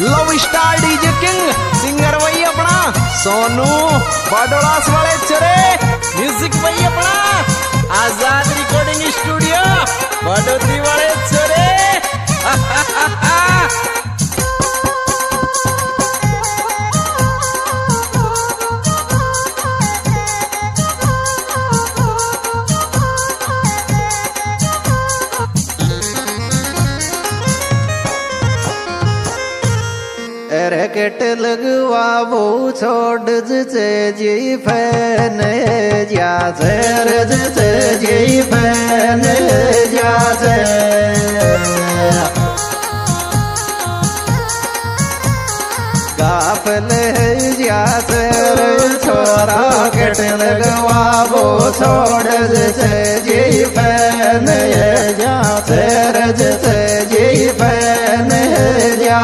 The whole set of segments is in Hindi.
love star DJ king singer वही अपना सोनू बडोलास वाले चरे म्यूजिक वही अपना आजाद रिकॉर्डिंग स्टूडियो बडोती वाले चरे रैकेट लगवा वो छोड़ जे जी फैन जा जे जी फैन जा गाफल जा छोरा केट लगवा वो छोड़ जे जी फैन जा जी फैन जा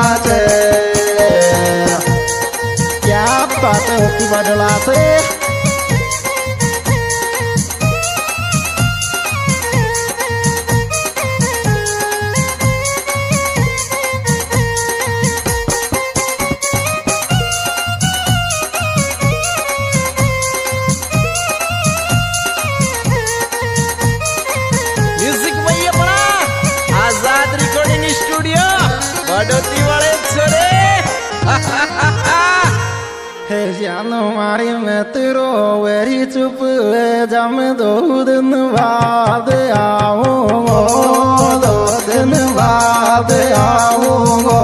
बात होती बदला से म्यूजिक वही अपना आजाद रिकॉर्डिंग स्टूडियो बडोती वाले छोरे है जानो मारी मैं तेरो वेरी चुप जम 2 दिन बाद आऊंगो 2 दिन बाद आऊंगो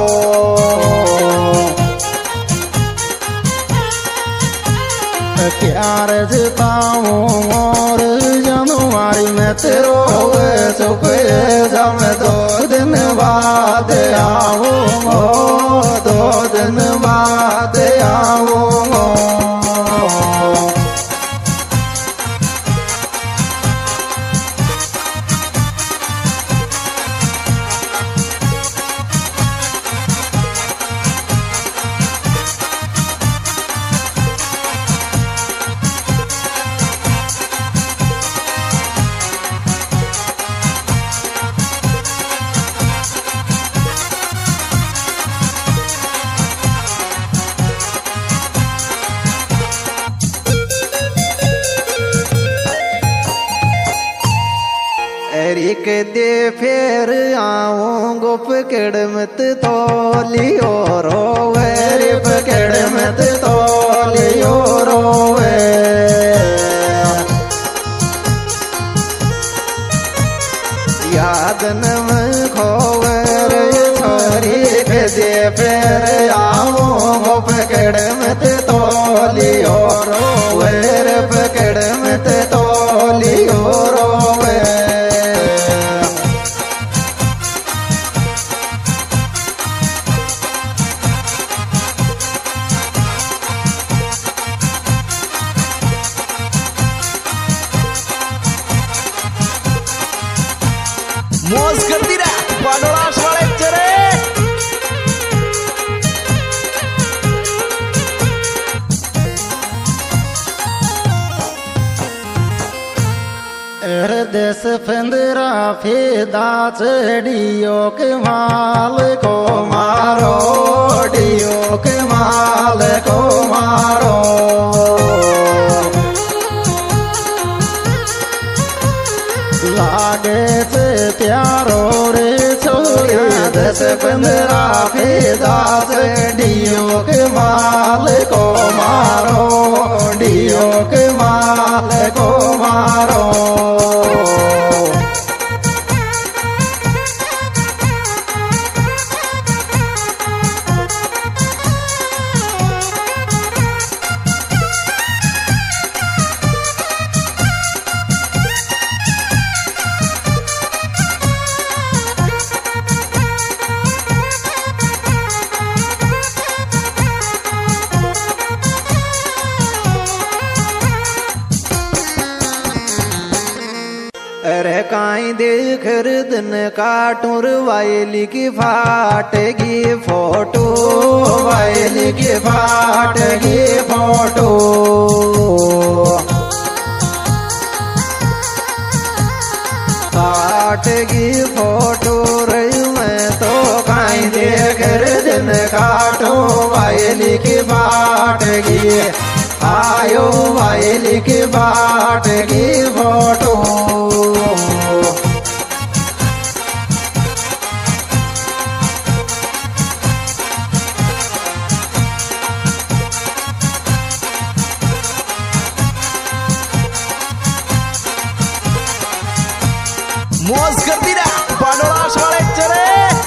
प्यार जताऊं और जानो मारी मैं तेरो चुप जम 2 दिन बाद आऊंगो 2 दिन बाद आऊंगो एक दे फिर आऊंगो पकड़ मत तोलियो रोवे रे पकड़ मत तोलियो रोवे याद न खोवे रे छोरी के दे फिर आऊंगो पकड़ मत तोलियो रोवे रे पकड़ मत तोलियो रोवे मौज करती रहा बडोलास वाले चरे देश फंदरा फेदा चढ़ियो के माल को मारो डियो के माल को मारो लागे से प्यारो रे छोरा 10-15 फेदा चढ़ियो के माल को मारो डियो के माल को मारो अरे काई देख दिन काटूर वायली की फाटेगी फोटो वायली की फाटेगी फोटो फाटेगी फोटो रही मैं तो काई देख दिन काटो वायली की बाट गी आयो वायली की बाट की फोटो मौज करती रहा बाडोलास वाले चरे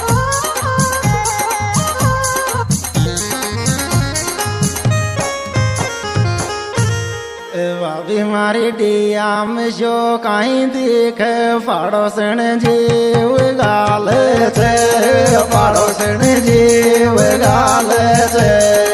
भाभी मारी डियाम जो कहीं देख पड़ोसन जीव गाल से पड़ोसन जीव गाल से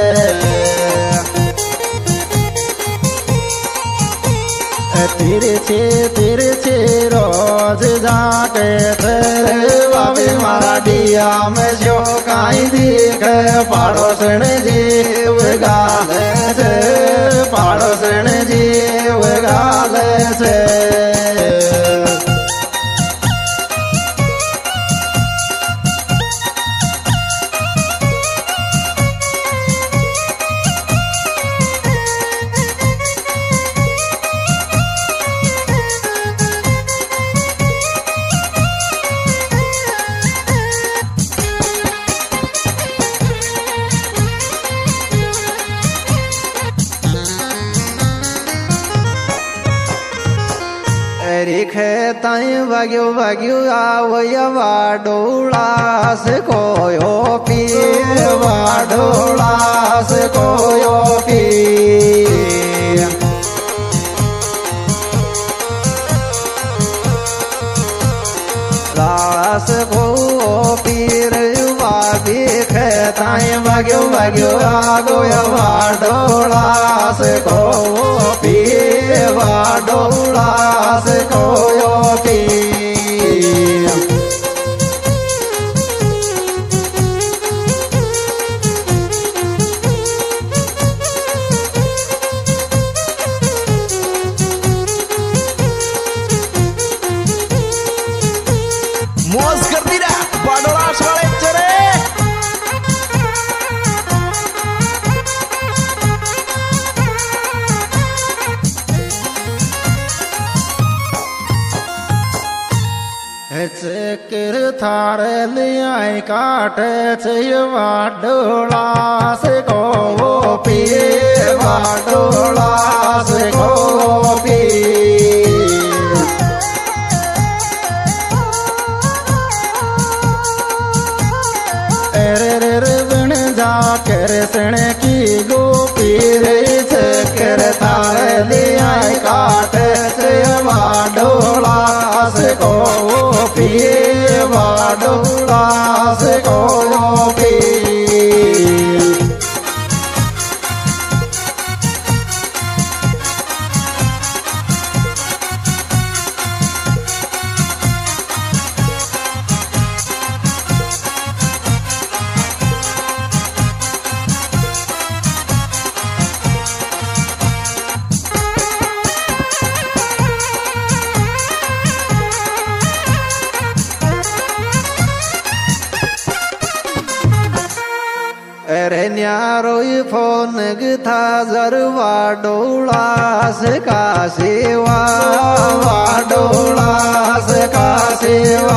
तिरछे रोज जाके तेरे भाभी मारा डियाम जो कहीं देख पड़ोसन जीव गाल से पड़ोसन जीव गाल से खेताई वग्यो वग्यो आवया वाडोला से कोयो पी वाडोला से कोयो पी लास को पीर वाबी खेताई वग्यो वग्यो आगोया वाडोला से को पी वाडोला से कोयो पी मौज करती रहा बाडोलास वाले चरे चक्र थारे लियाई काट वाडोला से को पी वाडोला से को पी कृष्ण की गोपी रे चक्र थारे लियाई काट वाडोला से को पी वाडोला से को पी अरे न्यारोई फोन था जरवा डोला से का सेवा वाडोला से का सेवा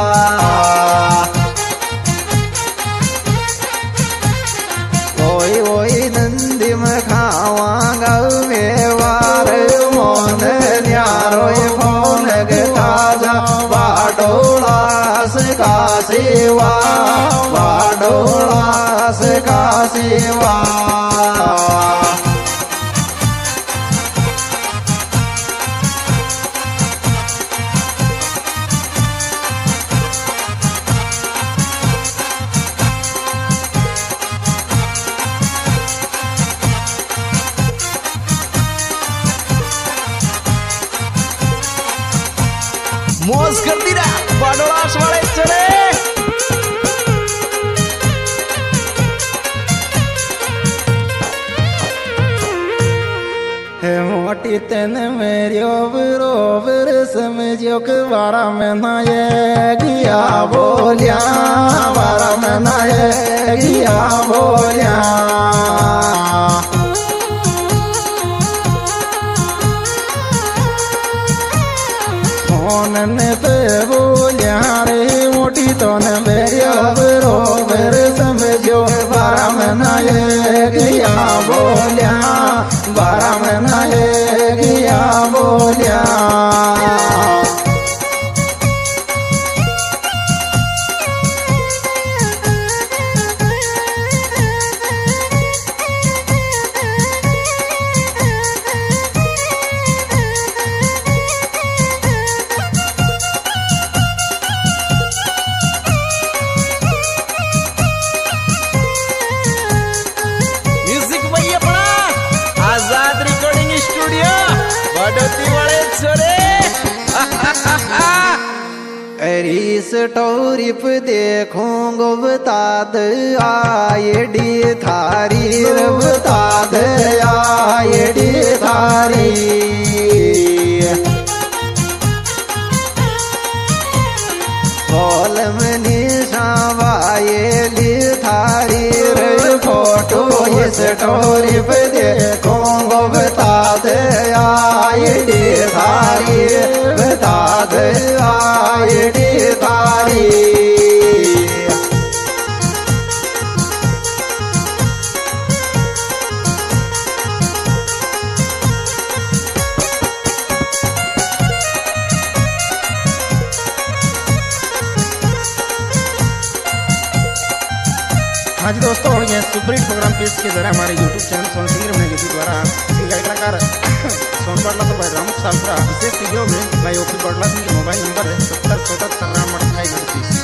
ओई ओई नंदी में खावा गवे वार मोन न्यारोई फोन था जरवा डोला से का सेवा वाडोला से का सेवा मौज करती रहा बाडोलास वाले चरे मोटी तेन मेरियो बरोबर समझो के बारा में ना ये गिया बोलिया बारा में ना ये गिया बोलिया फोन पे बोलिया रे मोटी तो न मेरियो बरोबर समझो 12 महीना गिया बोलिया 12 महीना गिया बोलिया म्यूजिक भाई अपना आजाद रिकॉर्डिंग स्टूडियो बड़ोती वाले छोरे अरी स्टोरी पे देखूंगो बता दे आईडी थारी बता दे आईडी थारी बोल में निशावायली थारी रे फोटो इस स्टोरी पे देखूंगो बता दे आईडी थारी बता दे आईडी थारी हाँ जी दोस्तों, ये सुपरहिट प्रोग्राम पेश के द्वारा हमारे यूट्यूब चैनल सोन सिंगर में यूट्यूब द्वारा कलाकार सोन पड़ला तो भाई रामुख सालपुरा विशेष वीडियो में भाई ओपी पड़ला मोबाइल नंबर है 70 77 38 38